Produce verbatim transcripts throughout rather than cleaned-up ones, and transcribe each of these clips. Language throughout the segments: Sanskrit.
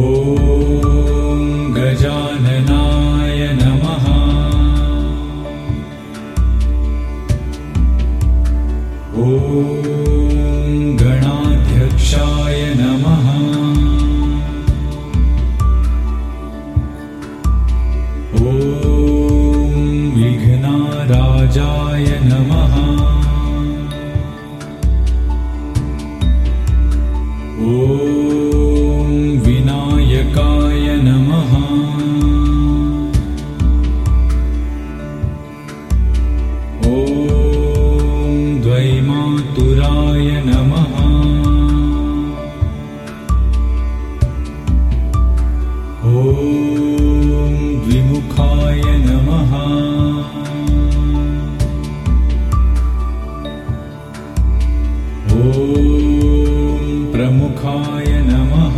ॐ गजाननाय नमः। ॐ गणाध्यक्षाय नमः। ॐ विघ्नराजाय नमः। ॐ विनायकाय नमः। ॐ द्वैमातुराय नमः। ॐ द्विमुखाय नमः। ॐ प्रमुखाय नमः।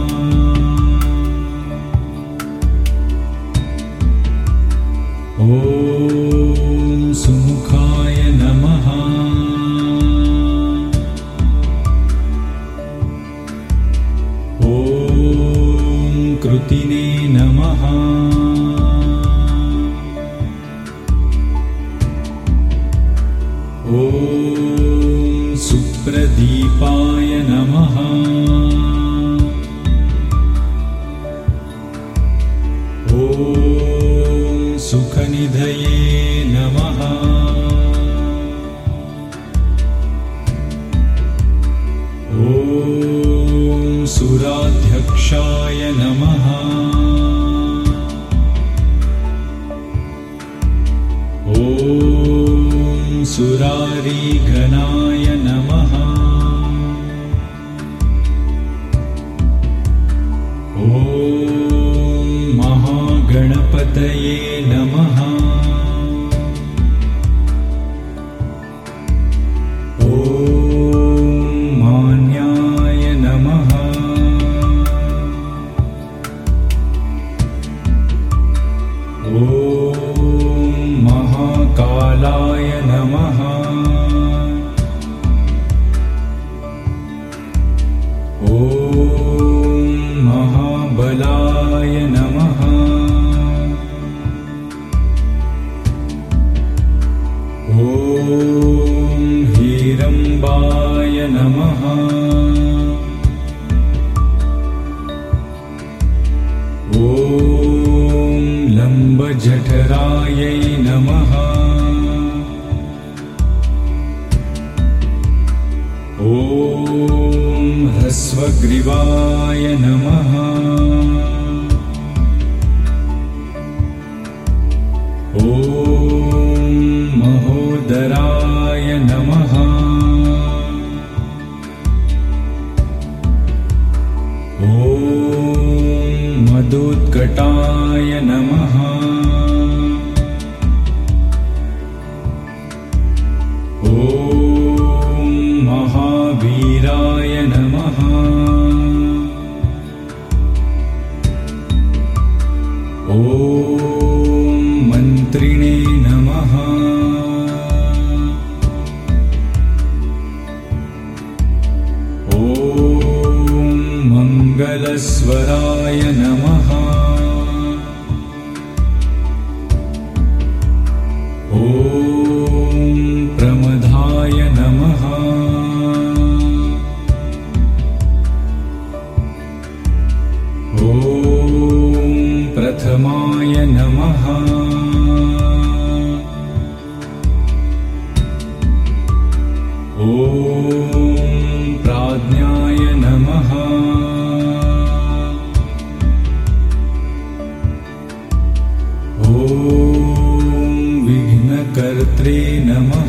ॐ सुमुखाय नमः। ॐ कृतिने नमः। ॐ सुप्रदीपाय नमः। ॐ सुखनिधये नमः। ॐ सुराध्यक्षाय नमः। ॐ सुरारिघनाय नमः। ॐ महागणपतये नमः। ॐ मान्याय नमः। ॐ महाकालाय नमः। ॐ महाबलाय नमः। ॐ हीरम्बाय नमः। ॐ लम्बजठरायै नमः। ॐ ह्रस्वग्रीवाय नमः। ॐ महोदराय नमः। ॐ मदोत्कटाय नमः। ॐ महावीराय नमः। ॐ मन्त्रिणे नमः। ॐ मङ्गलस्वराय नमः। ॐ प्रमदाय नमः। ॐ प्रथमाय नमः। ॐ प्राज्ञाय नमः। ॐ विघ्नकर्त्रे नमः।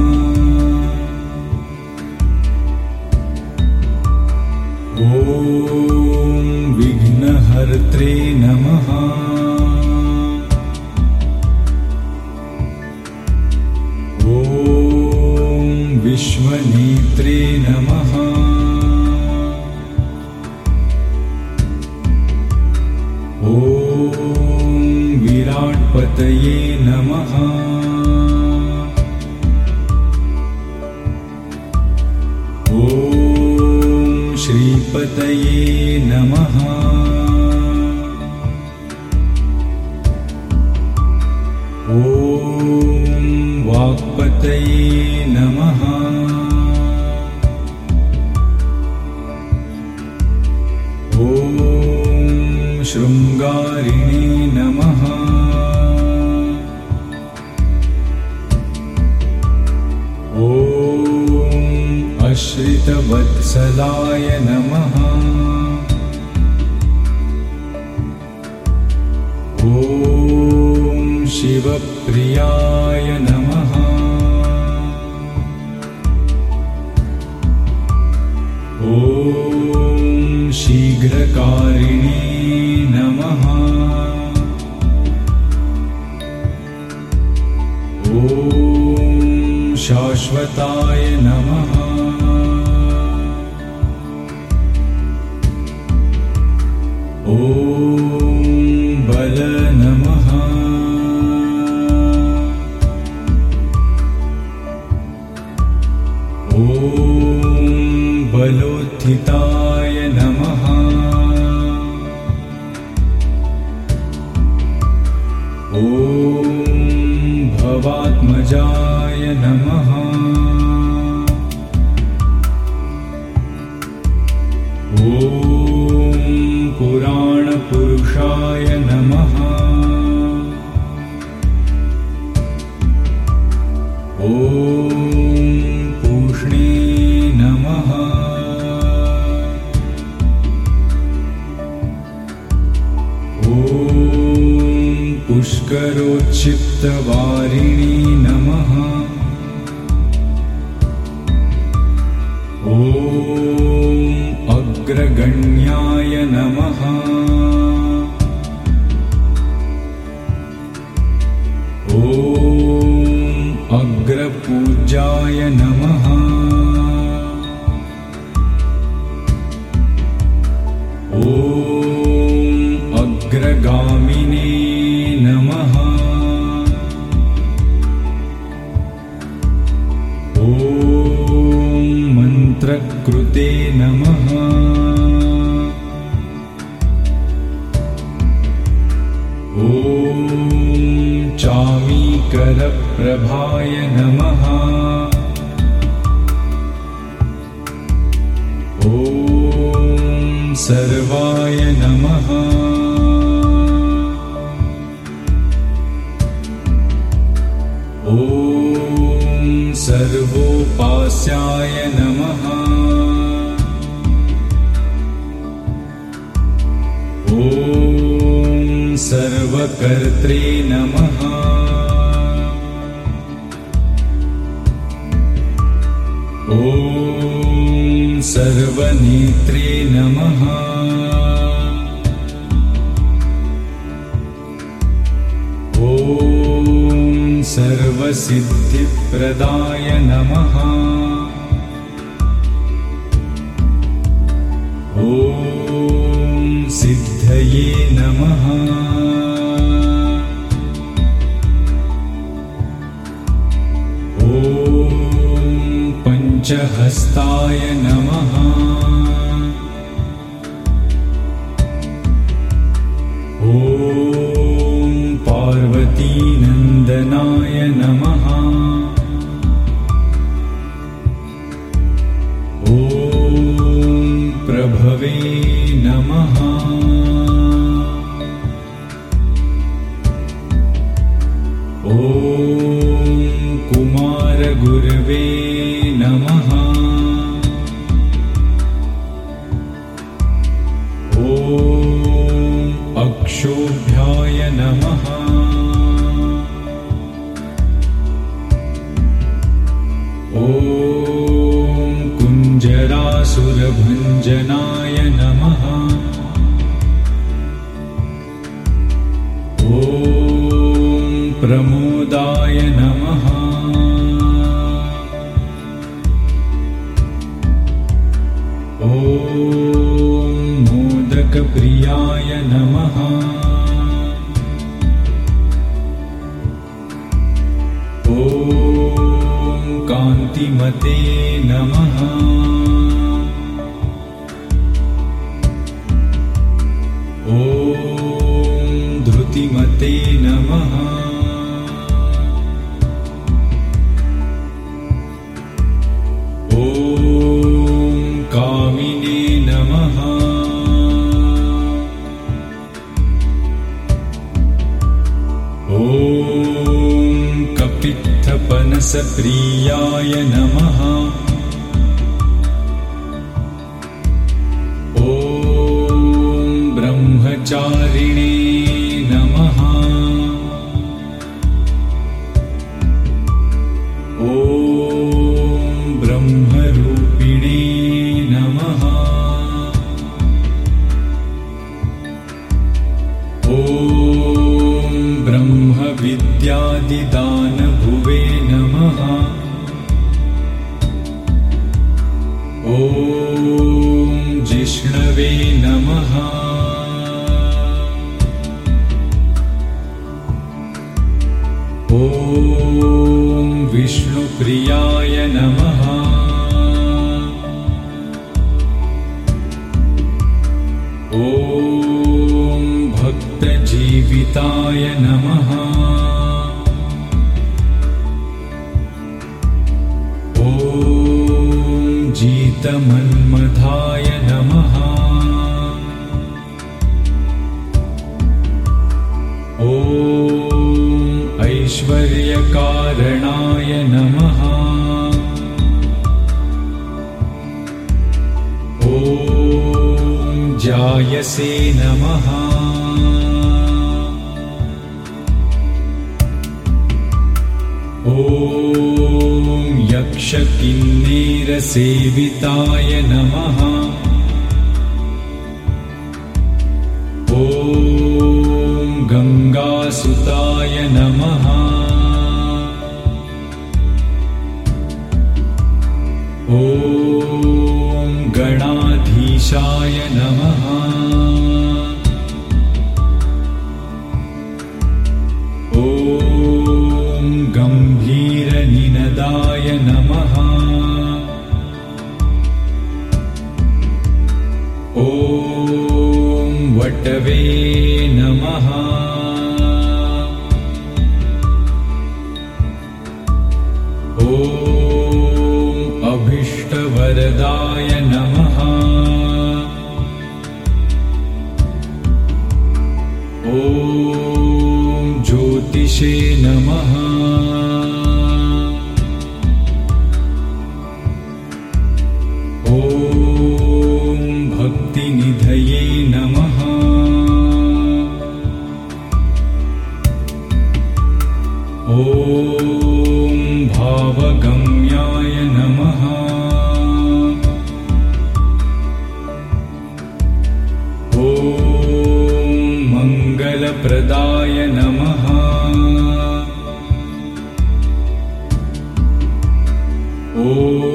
ॐ विघ्नहर्त्रे नमः। ॐ विश्वनेत्रे नमः। ॐ विराट्पतये नमः। ॐ श्रीपतये नमः। वाक्पतये नमः। ॐ शृङ्गारिणे नमः। ॐ अश्रितवत्सलाय नमः। ॐ शिवप्रियाय नमः। ॐ शीघ्रकारिणे नमः। ॐ शाश्वताय नमः। ॐ बल नमः। ॐ बलोत्थिताय नमः। ॐ भवात्मजाय नमः। ॐ पुराणपुरुषाय नमः। ॐ पूष्णे नमः। ॐ पुष्करोच्छिप्तवारिणे नमः। ॐ अग्रगण्याय नमः। ॐ अग्रपूज्याय नमः। ॐ अग्रगामिने नमः। ॐ मन्त्रकृते नमः। ॐ चामीकरप्रभाय नमः। ॐ सर्वाय नमः। ॐ सर्वोपास्याय नमः। ॐ सर्वकर्त्रे नमः। ॐ सर्वनेत्रे नमः। ॐ सर्वसिद्धिप्रदाय नमः। ॐ सिद्धये नमः। ॐ पञ्चहस्ताय नमः। ॐ पार्वतीनन्दनाय नमः। ॐ प्रभवे नमः। ॐ कुमारगुरवे नमः। ॐ अक्षोभ्याय नमः। ॐ कुञ्जरासुरभञ्जनाय नमः। ॐ प्रमोदाय नमः। ॐ मोदकप्रियाय नमः। ॐ कान्तिमते नमः। ॐ धृतिमते नमः। रक्तपनसप्रियाय नमः। ॐ ब्रह्मचारिणे नमः। ॐ ब्रह्मरूपिणे नमः। ॐ ब्रह्मविद्यादिदानभुवे नमः। ॐ जिष्णवे नमः। ॐ विष्णुप्रियाय नमः। ॐ भक्तजीविताय नमः। ॐ जितमन्मथाय नमः। ॐ ऐश्वर्यकारणाय नमः। ॐ जायसे नमः। ॐ यक्षकिन्नेरसेविताय नमः। ॐ गङ्गासुताय नमः। ॐ गणाधीशाय नमः। ॐ गम्भीरनिनदाय नमः। ॐ वटवे नमः। ॐ अभीष्टवरदाय नमः। ॐ ज्योतिषे नमः। ॐ भक्तिनिधये नमः। ॐ भावगम्याय नमः। ॐ मङ्गलप्रदाय नमः। ॐ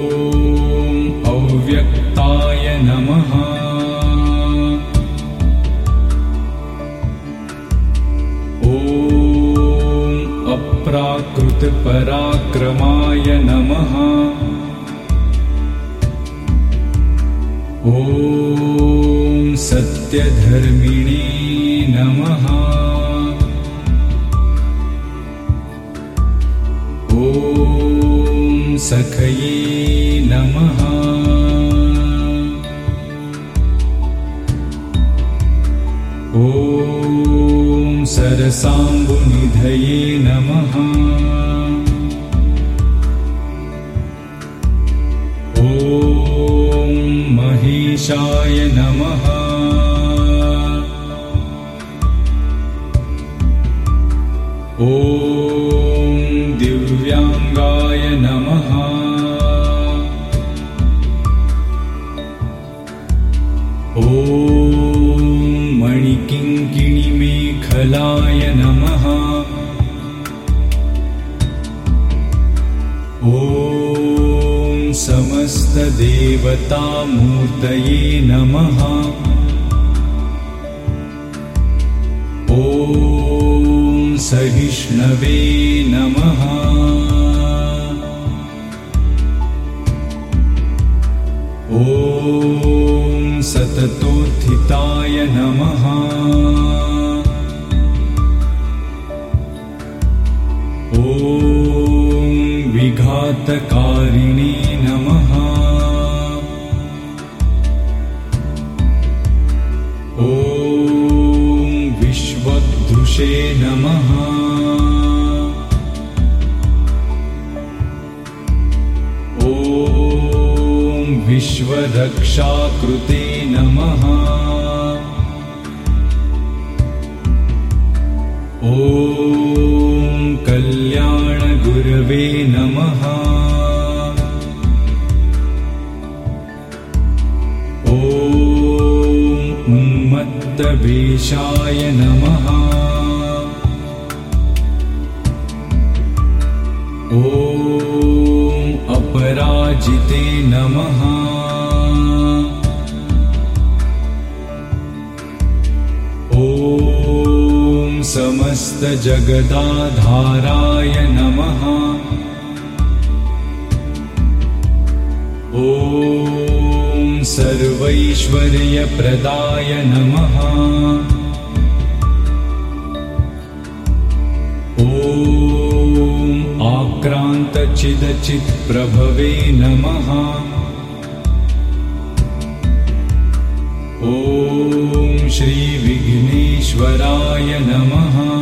अव्यक्ताय नमः। ॐ अप्राकृतपराक्रमाय नमः। ॐ सत्यधर्मिणे नमः। ॐ सखये नमः। ॐ सरसाम्बुनिधये नमः। ॐ महेशाय नमः। ॐ दिव्यांगाय नमः। ॐ मणिकिङ्किणिमेखलाय नमः। ॐ समस्तदेवतामूर्तये नमः। ॐ सहिष्णवे नमः। ॐ सततोत्थिताय नमः। ॐ विघातकारिणे नमः। ॐ विश्वद्रुषे नमः। ॐ विश्वरक्षाकृते नमः। ॐ कल्याणगुरवे नमः। ॐ उन्मत्तवेषाय नमः। ॐ अपराजिते नमः। ॐ समस्तजगदाधाराय नमः। ॐ सर्वैश्वर्यप्रदाय नमः। ॐ आक्रान्तचिदचित्प्रभवे नमः। ॐ श्रीविघ्नेश्वराय नमः।